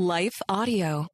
Life Audio.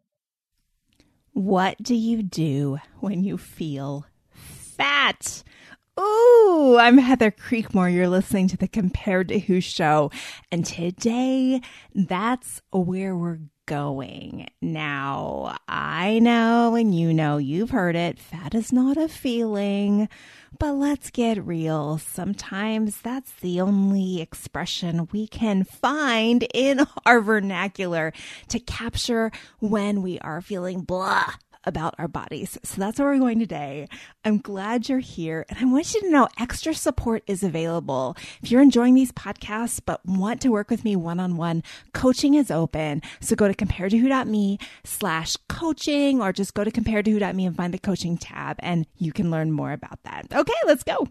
What do you do when you feel fat? Ooh, I'm Heather Creekmore. You're listening to the Compared to Who show. And today, that's where we're going. Now, I know and you know, you've heard it. Fat is not a feeling. But let's get real. Sometimes that's the only expression we can find in our vernacular to capture when we are feeling blah about our bodies. So that's where we're going today. I'm glad you're here. And I want you to know extra support is available. If you're enjoying these podcasts but want to work with me one-on-one, coaching is open. So go to comparedtowho.me/coaching or just go to comparedtowho.me and find the coaching tab and you can learn more about that. Okay, let's go.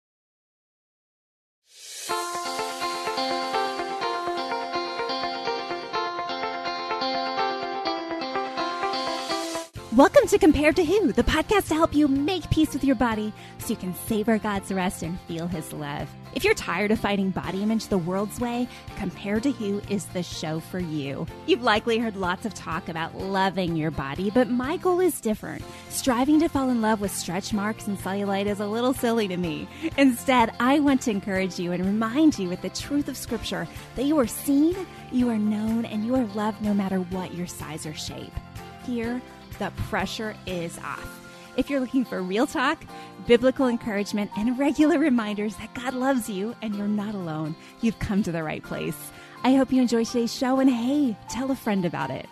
Welcome to Compared to Who, the podcast to help you make peace with your body so you can savor God's rest and feel His love. If you're tired of fighting body image the world's way, Compared to Who is the show for you. You've likely heard lots of talk about loving your body, but my goal is different. Striving to fall in love with stretch marks and cellulite is a little silly to me. Instead, I want to encourage you and remind you with the truth of Scripture that you are seen, you are known, and you are loved no matter what your size or shape. Here, the pressure is off. If you're looking for real talk, biblical encouragement, and regular reminders that God loves you and you're not alone, you've come to the right place. I hope you enjoy today's show, and hey, tell a friend about it.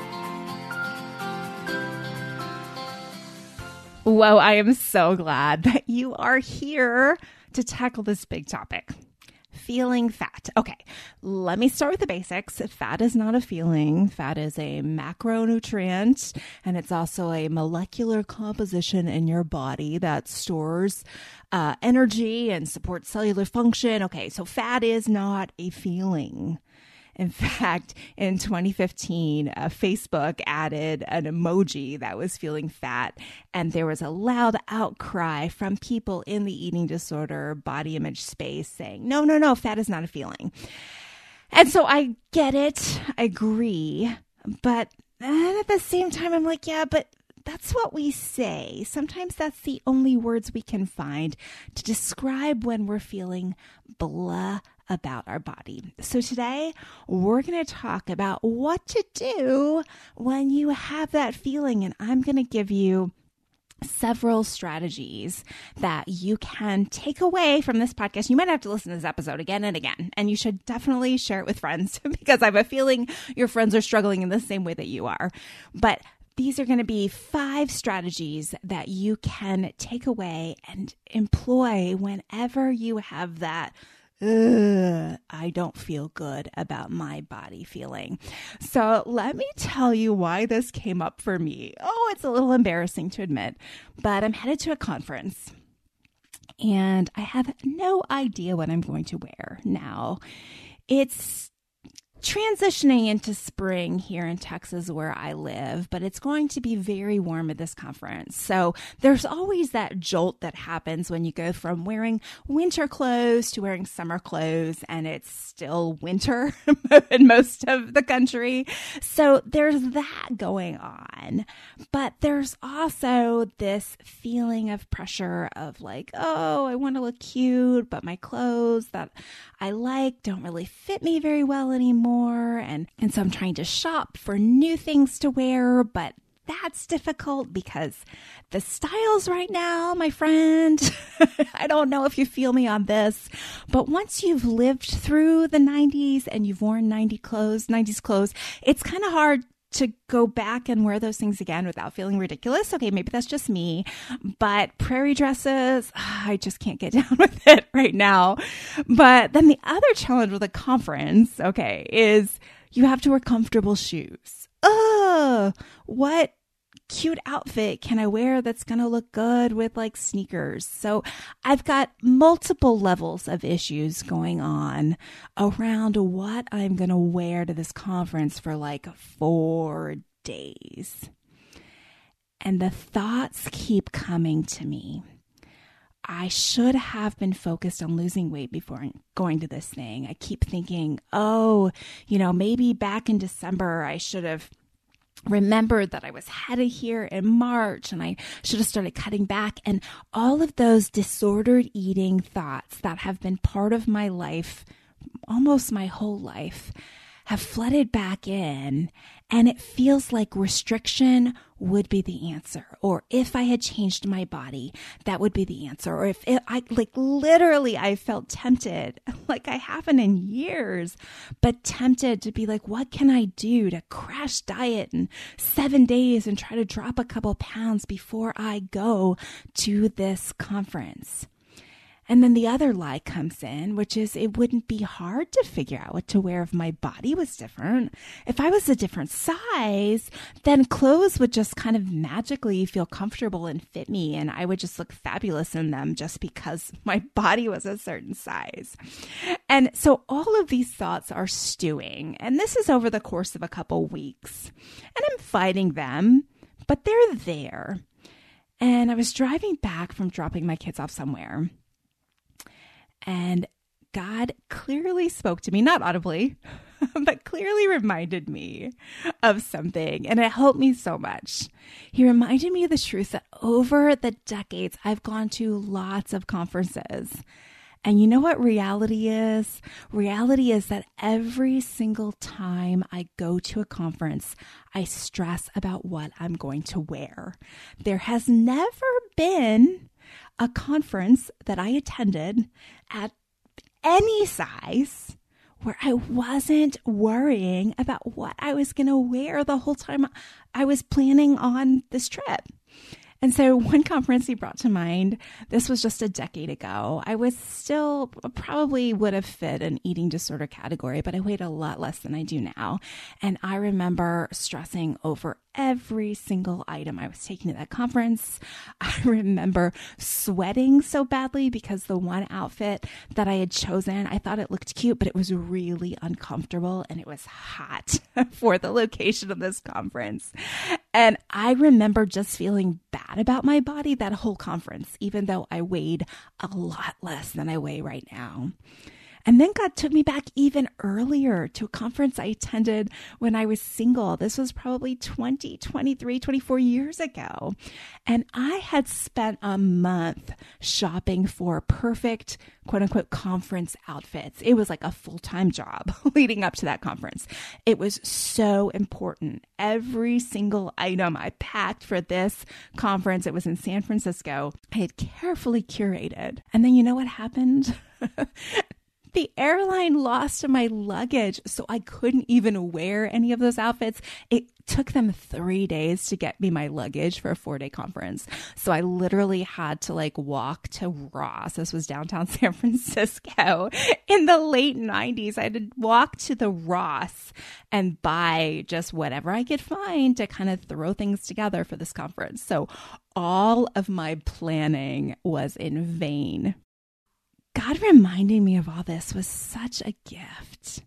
Whoa, I am so glad that you are here to tackle this big topic. Feeling fat. Okay, let me start with the basics. Fat is not a feeling. Fat is a macronutrient, and it's also a molecular composition in your body that stores energy and supports cellular function. Okay, so fat is not a feeling. In fact, in 2015, Facebook added an emoji that was feeling fat, and there was a loud outcry from people in the eating disorder body image space saying, no, fat is not a feeling. And so I get it, I agree, but at the same time, I'm like, yeah, but that's what we say. Sometimes that's the only words we can find to describe when we're feeling blah about our body. So today we're going to talk about what to do when you have that feeling, and I'm going to give you several strategies that you can take away from this podcast. You might have to listen to this episode again and again, and you should definitely share it with friends because I have a feeling your friends are struggling in the same way that you are. But these are going to be 5 strategies that you can take away and employ whenever you have that I don't feel good about my body feeling. So let me tell you why this came up for me. Oh, it's a little embarrassing to admit, but I'm headed to a conference and I have no idea what I'm going to wear now. It's transitioning into spring here in Texas where I live, but it's going to be very warm at this conference. So there's always that jolt that happens when you go from wearing winter clothes to wearing summer clothes, and it's still winter in most of the country. So there's that going on. But there's also this feeling of pressure of like, oh, I want to look cute, but my clothes that I like don't really fit me very well anymore. And so I'm trying to shop for new things to wear, but that's difficult because the styles right now, my friend, I don't know if you feel me on this, but once you've lived through the 90s and you've worn 90s clothes, it's kind of hard to go back and wear those things again without feeling ridiculous. Okay, maybe that's just me, but prairie dresses, I just can't get down with it right now. But then the other challenge with a conference, okay, is you have to wear comfortable shoes. What cute outfit can I wear that's going to look good with like sneakers? So I've got multiple levels of issues going on around what I'm going to wear to this conference for like 4 days. And the thoughts keep coming to me. I should have been focused on losing weight before going to this thing. I keep thinking, oh, maybe back in December, I should have remembered that I was headed here in March and I should have started cutting back. And all of those disordered eating thoughts that have been part of my life, almost my whole life, have flooded back in, and it feels like restriction would be the answer. Or if I had changed my body, that would be the answer. Or if literally I felt tempted, like I haven't in years, but tempted to be like, what can I do to crash diet in 7 days and try to drop a couple pounds before I go to this conference? And then the other lie comes in, which is it wouldn't be hard to figure out what to wear if my body was different. If I was a different size, then clothes would just kind of magically feel comfortable and fit me, and I would just look fabulous in them just because my body was a certain size. And so all of these thoughts are stewing, and this is over the course of a couple weeks. And I'm fighting them, but they're there. And I was driving back from dropping my kids off somewhere, and God clearly spoke to me, not audibly, but clearly reminded me of something. And it helped me so much. He reminded me of the truth that over the decades, I've gone to lots of conferences. And you know what reality is? Reality is that every single time I go to a conference, I stress about what I'm going to wear. There has never been a conference that I attended at any size where I wasn't worrying about what I was going to wear the whole time I was planning on this trip. And so one conference he brought to mind, this was just a decade ago. I was still probably would have fit an eating disorder category, but I weighed a lot less than I do now. And I remember stressing over every single item I was taking to that conference. I remember sweating so badly because the one outfit that I had chosen, I thought it looked cute, but it was really uncomfortable and it was hot for the location of this conference. And I remember just feeling bad about my body that whole conference, even though I weighed a lot less than I weigh right now. And then God took me back even earlier to a conference I attended when I was single. This was probably 20, 23, 24 years ago. And I had spent a month shopping for perfect, quote unquote, conference outfits. It was like a full-time job leading up to that conference. It was so important. Every single item I packed for this conference, it was in San Francisco, I had carefully curated. And then you know what happened? The airline lost my luggage, so I couldn't even wear any of those outfits. It took them 3 days to get me my luggage for a 4-day conference. So I literally had to walk to Ross. This was downtown San Francisco in the late 90s. I had to walk to the Ross and buy just whatever I could find to kind of throw things together for this conference. So all of my planning was in vain. God reminding me of all this was such a gift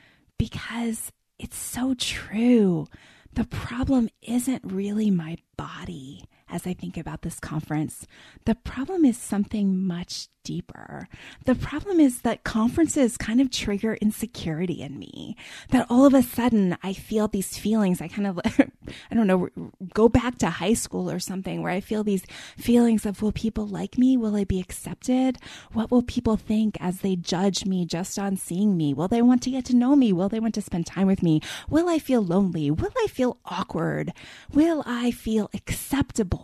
because it's so true. The problem isn't really my body as I think about this conference. The problem is something much deeper. The problem is that conferences kind of trigger insecurity in me, that all of a sudden I feel these feelings. I kind of, I don't know, go back to high school or something where I feel these feelings of, will people like me? Will I be accepted? What will people think as they judge me just on seeing me? Will they want to get to know me? Will they want to spend time with me? Will I feel lonely? Will I feel awkward? Will I feel acceptable?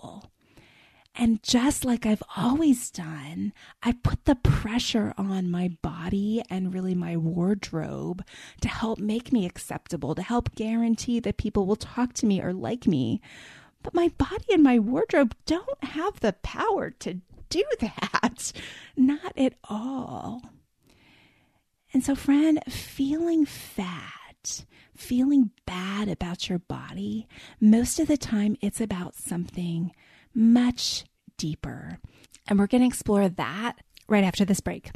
And just like I've always done, I put the pressure on my body and really my wardrobe to help make me acceptable, to help guarantee that people will talk to me or like me. But my body and my wardrobe don't have the power to do that. Not at all. And so, friend, feeling fat, feeling bad about your body, most of the time it's about something much deeper. And we're going to explore that right after this break.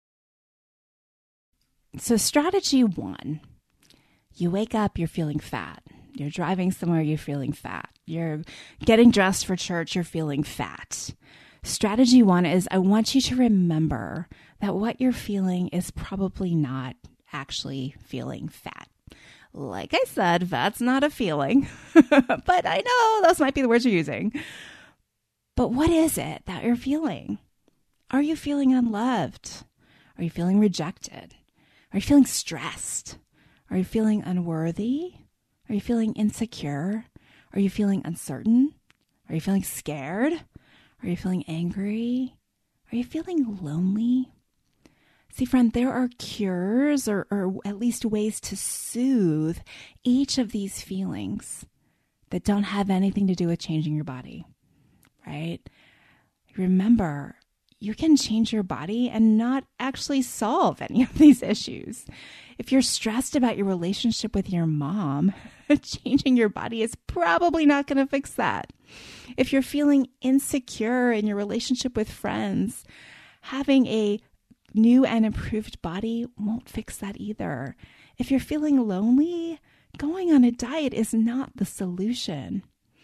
So strategy 1, you wake up, you're feeling fat. You're driving somewhere, you're feeling fat. You're getting dressed for church, you're feeling fat. Strategy 1 is I want you to remember that what you're feeling is probably not actually feeling fat. Like I said, fat's not a feeling, but I know those might be the words you're using. But what is it that you're feeling? Are you feeling unloved? Are you feeling rejected? Are you feeling stressed? Are you feeling unworthy? Are you feeling insecure? Are you feeling uncertain? Are you feeling scared? Are you feeling angry? Are you feeling lonely? See, friend, there are cures or at least ways to soothe each of these feelings that don't have anything to do with changing your body, right? Remember, you can change your body and not actually solve any of these issues. If you're stressed about your relationship with your mom, changing your body is probably not going to fix that. If you're feeling insecure in your relationship with friends, having a new and improved body won't fix that either. If you're feeling lonely, going on a diet is not the solution.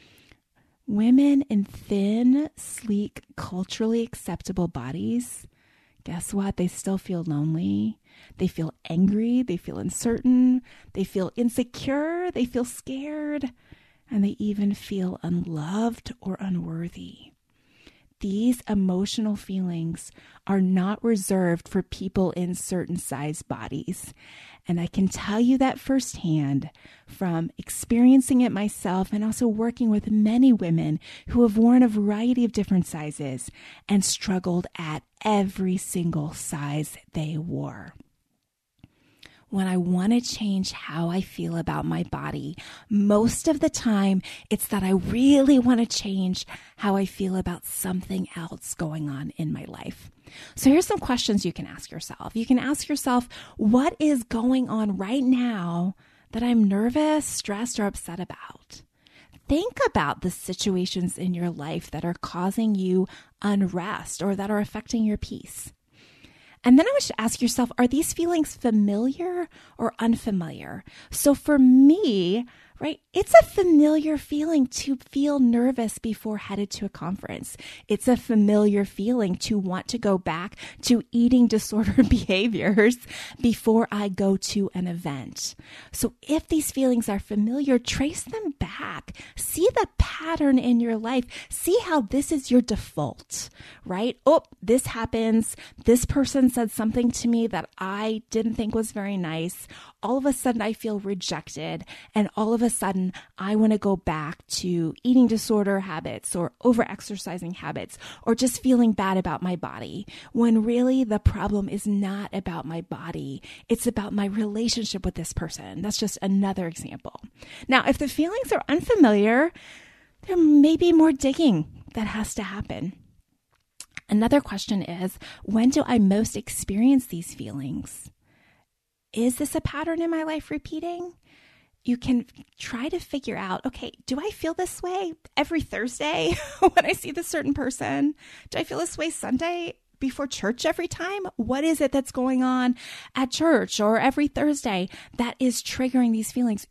Women in thin, sleek, culturally acceptable bodies, guess what? They still feel lonely. They feel angry. They feel uncertain. They feel insecure. They feel scared. And they even feel unloved or unworthy. These emotional feelings are not reserved for people in certain size bodies. And I can tell you that firsthand from experiencing it myself and also working with many women who have worn a variety of different sizes and struggled at every single size they wore. When I want to change how I feel about my body, most of the time it's that I really want to change how I feel about something else going on in my life. So here's some questions you can ask yourself. You can ask yourself, what is going on right now that I'm nervous, stressed, or upset about? Think about the situations in your life that are causing you unrest or that are affecting your peace. And then I want you to ask yourself, are these feelings familiar or unfamiliar? So for me, right, it's a familiar feeling to feel nervous before headed to a conference. It's a familiar feeling to want to go back to eating disorder behaviors before I go to an event. So if these feelings are familiar, trace them back. See the pattern in your life. See how this is your default, right? Oh, this happens. This person said something to me that I didn't think was very nice. All of a sudden I feel rejected, and all of a sudden I want to go back to eating disorder habits or over-exercising habits or just feeling bad about my body, when really the problem is not about my body. It's about my relationship with this person. That's just another example. Now, if the feelings are unfamiliar, there may be more digging that has to happen. Another question is, when do I most experience these feelings? Is this a pattern in my life repeating? You can try to figure out, okay, do I feel this way every Thursday when I see this certain person? Do I feel this way Sunday before church every time? What is it that's going on at church or every Thursday that is triggering these feelings?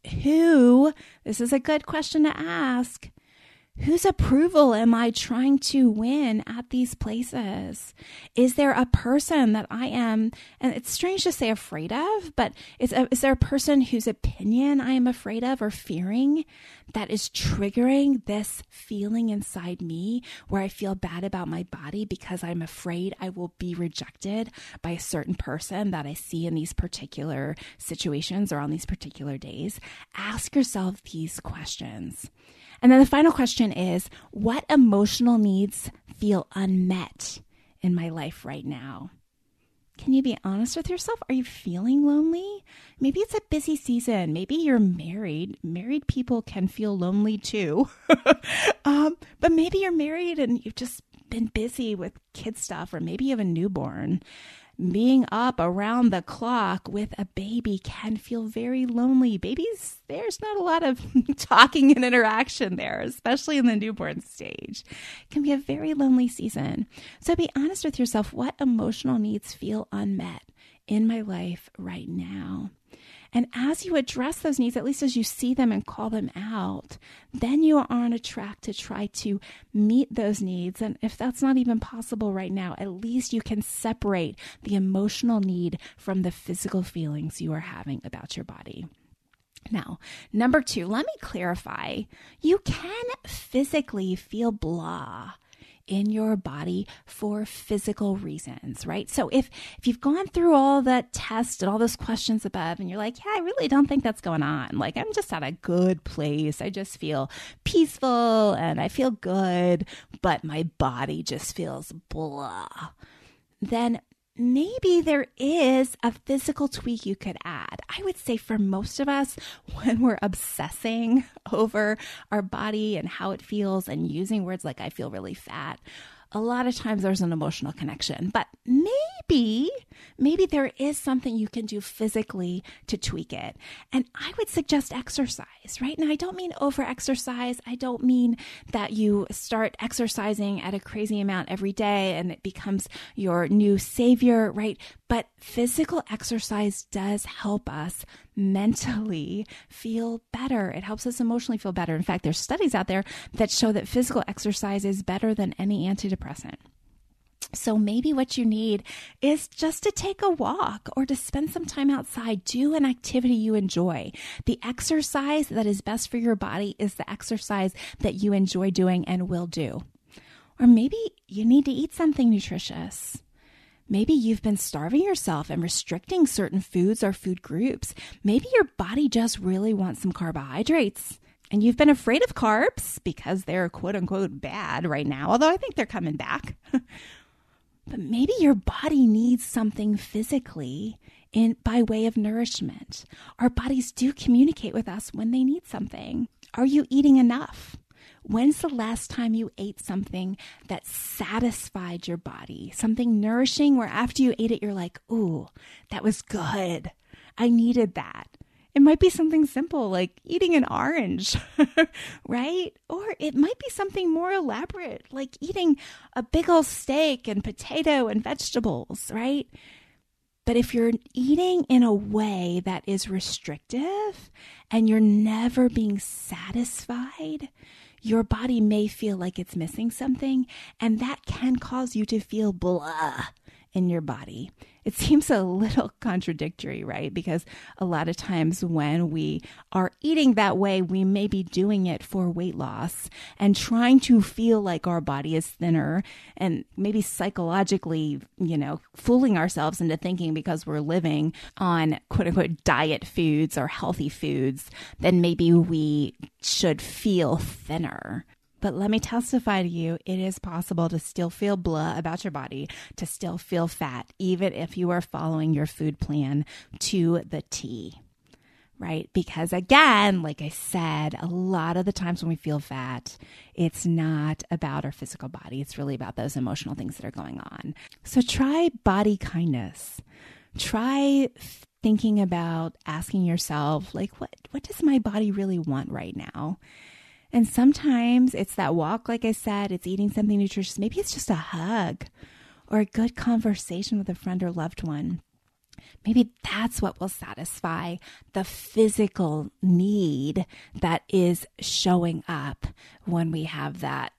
This is a good question to ask. Whose approval am I trying to win at these places? Is there a person that I am, and it's strange to say afraid of, but is there a person whose opinion I am afraid of or fearing that is triggering this feeling inside me where I feel bad about my body because I'm afraid I will be rejected by a certain person that I see in these particular situations or on these particular days? Ask yourself these questions. And then the final question is, what emotional needs feel unmet in my life right now? Can you be honest with yourself? Are you feeling lonely? Maybe it's a busy season. Maybe you're married. Married people can feel lonely too. But maybe you're married and you've just been busy with kid stuff, or maybe you have a newborn. Being up around the clock with a baby can feel very lonely. Babies, there's not a lot of talking and interaction there, especially in the newborn stage. It can be a very lonely season. So be honest with yourself. What emotional needs feel unmet in my life right now? And as you address those needs, at least as you see them and call them out, then you are on a track to try to meet those needs. And if that's not even possible right now, at least you can separate the emotional need from the physical feelings you are having about your body. Now, number 2, let me clarify. You can physically feel blah in your body for physical reasons, right? So if you've gone through all that test and all those questions above and you're like, yeah, I really don't think that's going on. Like, I'm just at a good place. I just feel peaceful and I feel good, but my body just feels blah. Then maybe there is a physical tweak you could add. I would say for most of us, when we're obsessing over our body and how it feels and using words like I feel really fat, a lot of times there's an emotional connection. But maybe there is something you can do physically to tweak it. And I would suggest exercise, right? Now, I don't mean over-exercise. I don't mean that you start exercising at a crazy amount every day and it becomes your new savior, right? But physical exercise does help us mentally feel better. It helps us emotionally feel better. In fact, there's studies out there that show that physical exercise is better than any antidepressant. So maybe what you need is just to take a walk or to spend some time outside. Do an activity you enjoy. The exercise that is best for your body is the exercise that you enjoy doing and will do. Or maybe you need to eat something nutritious. Maybe you've been starving yourself and restricting certain foods or food groups. Maybe your body just really wants some carbohydrates. And you've been afraid of carbs because they're quote unquote bad right now, although I think they're coming back. But maybe your body needs something physically by way of nourishment. Our bodies do communicate with us when they need something. Are you eating enough? When's the last time you ate something that satisfied your body? Something nourishing where after you ate it, you're like, ooh, that was good. I needed that. It might be something simple like eating an orange, right? Or it might be something more elaborate like eating a big old steak and potato and vegetables, right? But if you're eating in a way that is restrictive and you're never being satisfied, your body may feel like it's missing something, and that can cause you to feel blah in your body. It seems a little contradictory, right? Because a lot of times when we are eating that way, we may be doing it for weight loss and trying to feel like our body is thinner and maybe psychologically, fooling ourselves into thinking because we're living on quote unquote diet foods or healthy foods, then maybe we should feel thinner. But let me testify to you, it is possible to still feel blah about your body, to still feel fat, even if you are following your food plan to the T, right? Because again, like I said, a lot of the times when we feel fat, it's not about our physical body. It's really about those emotional things that are going on. So try body kindness. Try thinking about asking yourself, like, what does my body really want right now? And sometimes it's that walk, like I said, it's eating something nutritious. Maybe it's just a hug or a good conversation with a friend or loved one. Maybe that's what will satisfy the physical need that is showing up when we have that,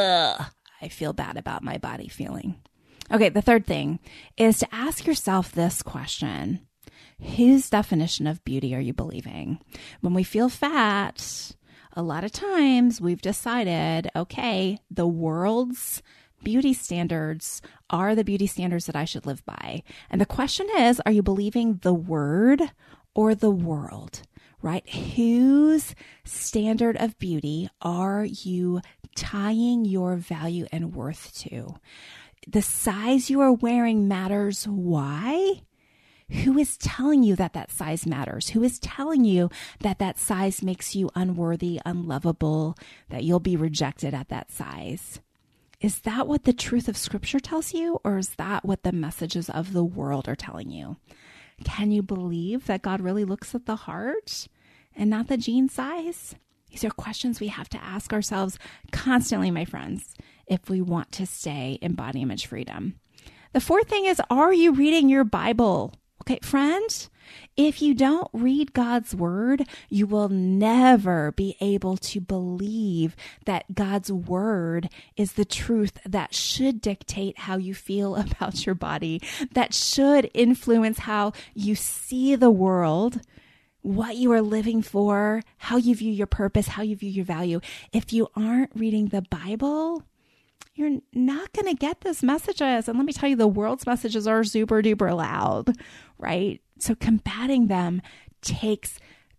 I feel bad about my body feeling. Okay, the third thing is to ask yourself this question. Whose definition of beauty are you believing? When we feel fat, a lot of times we've decided, okay, the world's beauty standards are the beauty standards that I should live by. And the question is, are you believing the word or the world, right? Whose standard of beauty are you tying your value and worth to? The size you are wearing matters. Why? Who is telling you that that size matters? Who is telling you that that size makes you unworthy, unlovable, that you'll be rejected at that size? Is that what the truth of Scripture tells you, or is that what the messages of the world are telling you? Can you believe that God really looks at the heart and not the jean size? These are questions we have to ask ourselves constantly, my friends, if we want to stay in body image freedom. The fourth thing is, are you reading your Bible? Okay, friend, if you don't read God's word, you will never be able to believe that God's word is the truth that should dictate how you feel about your body, that should influence how you see the world, what you are living for, how you view your purpose, how you view your value. If you aren't reading the Bible, you're not going to get those messages. And let me tell you, the world's messages are super duper loud, right? So combating them takes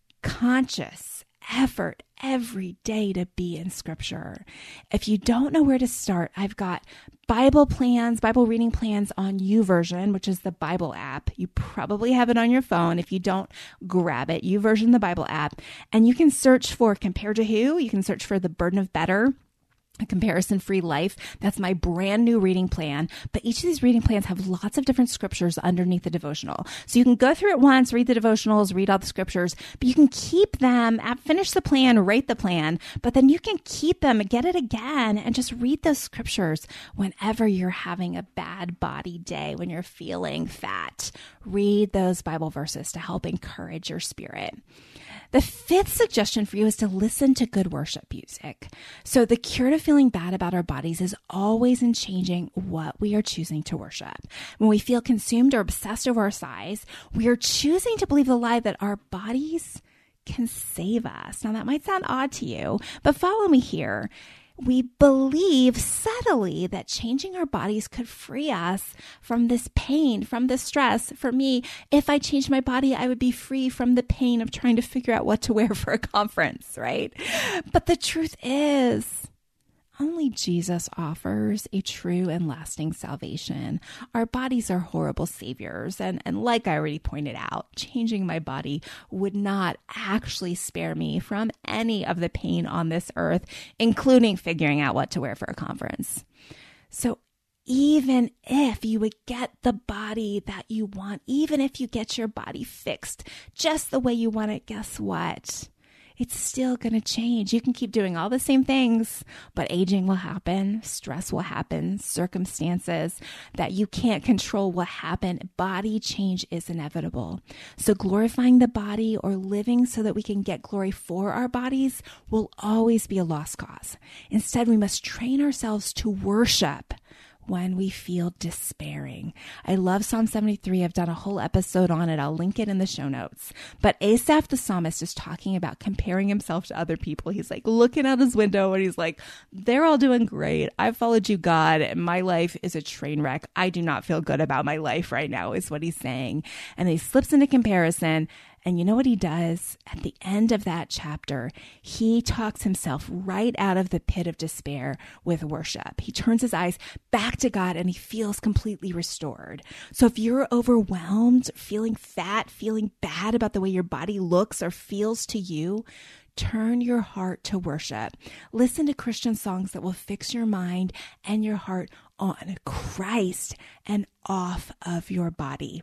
conscious effort every day to be in scripture. If you don't know where to start, I've got Bible plans, Bible reading plans on YouVersion, which is the Bible app. You probably have it on your phone. If you don't, grab it. YouVersion, the Bible app. And you can search for Compare to Who. You can search for The Burden of Better, A Comparison-Free Life. That's my brand new reading plan. But each of these reading plans have lots of different scriptures underneath the devotional. So you can go through it once, read the devotionals, read all the scriptures, but you can keep them, finish the plan, rate the plan, but then you can keep them, get it again, and just read those scriptures whenever you're having a bad body day, when you're feeling fat. Read those Bible verses to help encourage your spirit. The fifth suggestion for you is to listen to good worship music. So the cure to feeling bad about our bodies is always in changing what we are choosing to worship. When we feel consumed or obsessed over our size, we are choosing to believe the lie that our bodies can save us. Now that might sound odd to you, but follow me here. We believe subtly that changing our bodies could free us from this pain, from this stress. For me, if I changed my body, I would be free from the pain of trying to figure out what to wear for a conference, right? But the truth is, only Jesus offers a true and lasting salvation. Our bodies are horrible saviors. And like I already pointed out, changing my body would not actually spare me from any of the pain on this earth, including figuring out what to wear for a conference. So even if you would get the body that you want, even if you get your body fixed just the way you want it, guess what? It's still going to change. You can keep doing all the same things, but aging will happen, stress will happen, circumstances that you can't control will happen. Body change is inevitable. So glorifying the body or living so that we can get glory for our bodies will always be a lost cause. Instead, we must train ourselves to worship when we feel despairing. I love Psalm 73. I've done a whole episode on it. I'll link it in the show notes. But Asaph the psalmist is talking about comparing himself to other people. He's like looking out his window and he's like, they're all doing great. I've followed you, God, and my life is a train wreck. I do not feel good about my life right now, is what he's saying. And he slips into comparison. And you know what he does? At the end of that chapter, he talks himself right out of the pit of despair with worship. He turns his eyes back to God and he feels completely restored. So if you're overwhelmed, feeling fat, feeling bad about the way your body looks or feels to you, turn your heart to worship. Listen to Christian songs that will fix your mind and your heart on Christ and off of your body.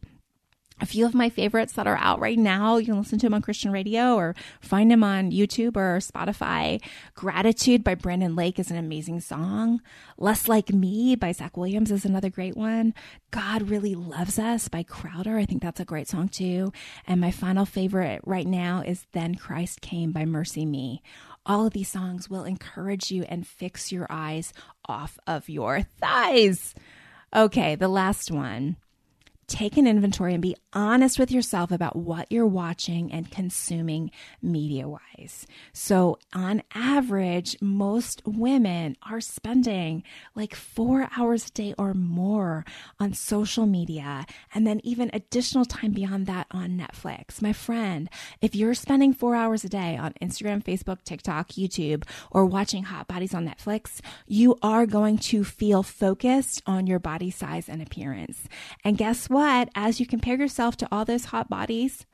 A few of my favorites that are out right now, you can listen to them on Christian radio or find them on YouTube or Spotify. Gratitude by Brandon Lake is an amazing song. Less Like Me by Zach Williams is another great one. God Really Loves Us by Crowder. I think that's a great song too. And my final favorite right now is Then Christ Came by Mercy Me. All of these songs will encourage you and fix your eyes off of your thighs. Okay, the last one. Take an inventory and be honest with yourself about what you're watching and consuming media-wise. So on average, most women are spending like 4 hours a day or more on social media, and then even additional time beyond that on Netflix. My friend, if you're spending 4 hours a day on Instagram, Facebook, TikTok, YouTube, or watching hot bodies on Netflix, you are going to feel focused on your body size and appearance. And guess what? As you compare yourself to all those hot bodies,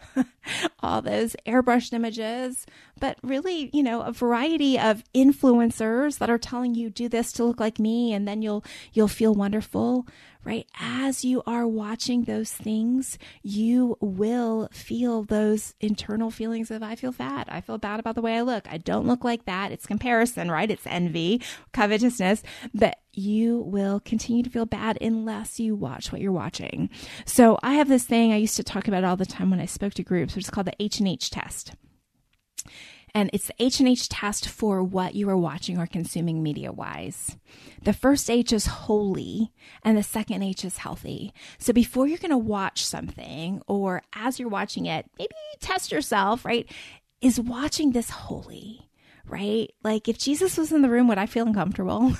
all those airbrushed images, but really, a variety of influencers that are telling you do this to look like me and then you'll feel wonderful, right? As you are watching those things, you will feel those internal feelings of, I feel fat. I feel bad about the way I look. I don't look like that. It's comparison, right? It's envy, covetousness, but you will continue to feel bad unless you watch what you're watching. So I have this thing I used to talk about all the time when I spoke to groups, which is called the H&H test. And it's the H&H test for what you are watching or consuming media-wise. The first H is holy, and the second H is healthy. So before you're going to watch something, or as you're watching it, maybe test yourself, right? Is watching this holy? Right? Like if Jesus was in the room, would I feel uncomfortable?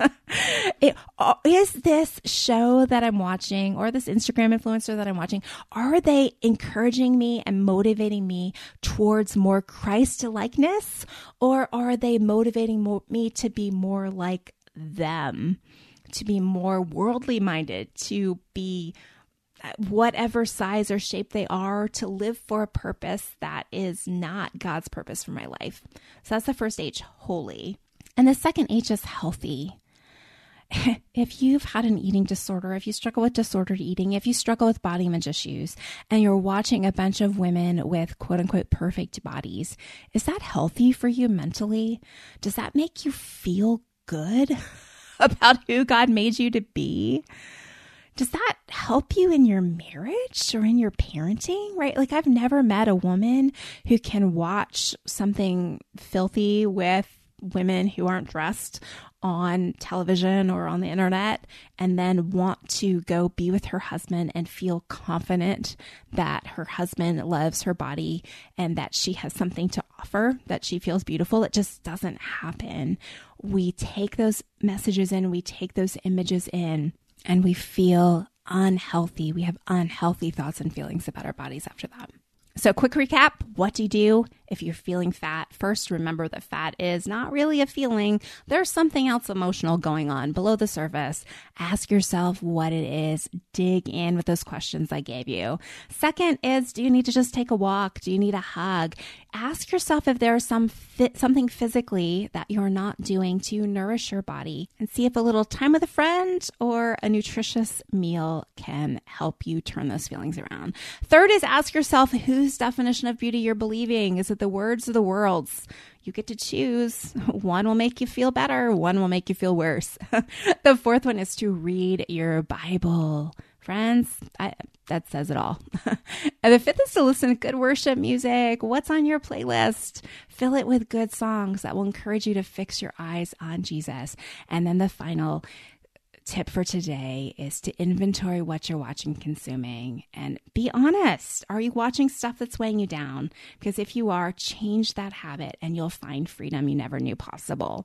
Is this show that I'm watching or this Instagram influencer that I'm watching, are they encouraging me and motivating me towards more Christ-likeness, or are they motivating me to be more like them, to be more worldly minded, to be whatever size or shape they are, to live for a purpose that is not God's purpose for my life? So that's the first H, holy. And the second H is healthy. If you've had an eating disorder, if you struggle with disordered eating, if you struggle with body image issues, and you're watching a bunch of women with quote unquote perfect bodies, is that healthy for you mentally? Does that make you feel good about who God made you to be? Does that help you in your marriage or in your parenting, right? Like I've never met a woman who can watch something filthy with women who aren't dressed on television or on the internet and then want to go be with her husband and feel confident that her husband loves her body and that she has something to offer, that she feels beautiful. It just doesn't happen. We take those messages in, we take those images in, and we feel unhealthy. We have unhealthy thoughts and feelings about our bodies after that. So quick recap, what do you do if you're feeling fat? First, remember that fat is not really a feeling. There's something else emotional going on below the surface. Ask yourself what it is. Dig in with those questions I gave you. Second is, do you need to just take a walk? Do you need a hug? Ask yourself if there's something physically that you're not doing to nourish your body, and see if a little time with a friend or a nutritious meal can help you turn those feelings around. Third is ask yourself whose definition of beauty you're believing. Is it the words or the world's? You get to choose. One will make you feel better. One will make you feel worse. The fourth one is to read your Bible. Friends, that says it all. And the fifth is to listen to good worship music. What's on your playlist? Fill it with good songs that will encourage you to fix your eyes on Jesus. And then the final tip for today is to inventory what you're watching, consuming, and be honest. Are you watching stuff that's weighing you down? Because if you are, change that habit and you'll find freedom you never knew possible.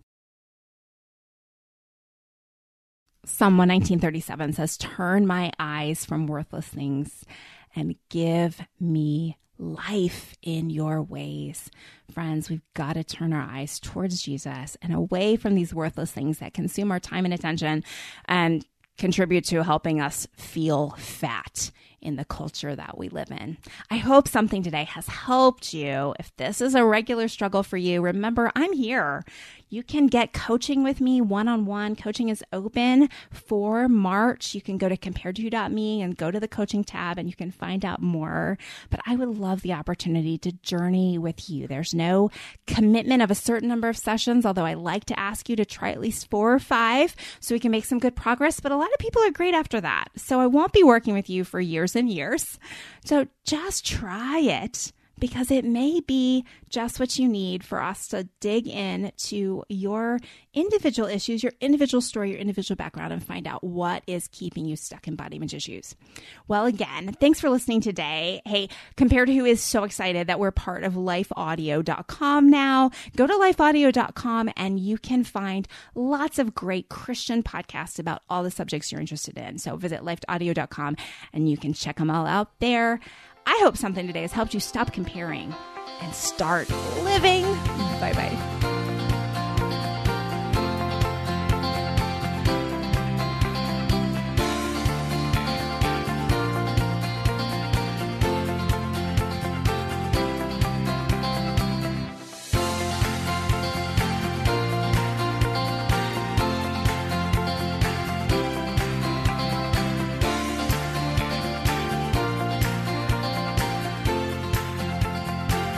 Psalm 119:37 says, "Turn my eyes from worthless things and give me life in your ways." Friends, we've got to turn our eyes towards Jesus and away from these worthless things that consume our time and attention and contribute to helping us feel fat in the culture that we live in. I hope something today has helped you. If this is a regular struggle for you, remember, I'm here. You can get coaching with me one-on-one. Coaching is open for March. You can go to comparedto.me and go to the coaching tab and you can find out more. But I would love the opportunity to journey with you. There's no commitment of a certain number of sessions, although I like to ask you to try at least 4 or 5 so we can make some good progress. But a lot of people are great after that. So I won't be working with you for years and years. So just try it, because it may be just what you need for us to dig in to your individual issues, your individual story, your individual background, and find out what is keeping you stuck in body image issues. Well, again, thanks for listening today. Hey, Compared To is so excited that we're part of lifeaudio.com now. Go to lifeaudio.com and you can find lots of great Christian podcasts about all the subjects you're interested in. So visit lifeaudio.com and you can check them all out there. I hope something today has helped you stop comparing and start living. Bye-bye.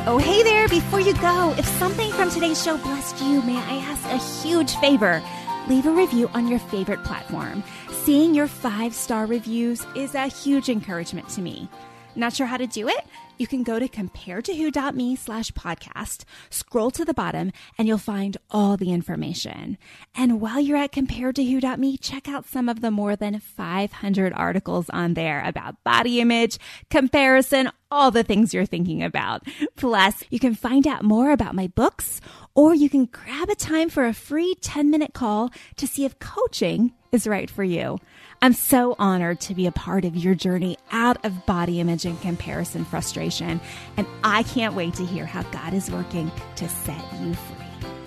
Oh, hey there, before you go, if something from today's show blessed you, may I ask a huge favor? Leave a review on your favorite platform. Seeing your 5-star reviews is a huge encouragement to me. Not sure how to do it? You can go to comparedtowho.me/podcast, scroll to the bottom, and you'll find all the information. And while you're at comparedtowho.me, check out some of the more than 500 articles on there about body image, comparison, all the things you're thinking about. Plus, you can find out more about my books, or you can grab a time for a free 10-minute call to see if coaching is right for you. I'm so honored to be a part of your journey out of body image and comparison frustration, and I can't wait to hear how God is working to set you free.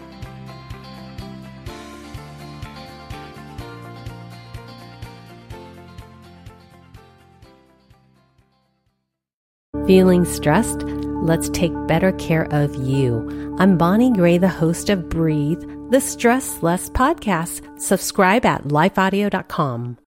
Feeling stressed? Let's take better care of you. I'm Bonnie Gray, the host of Breathe, the Stress Less podcast. Subscribe at lifeaudio.com.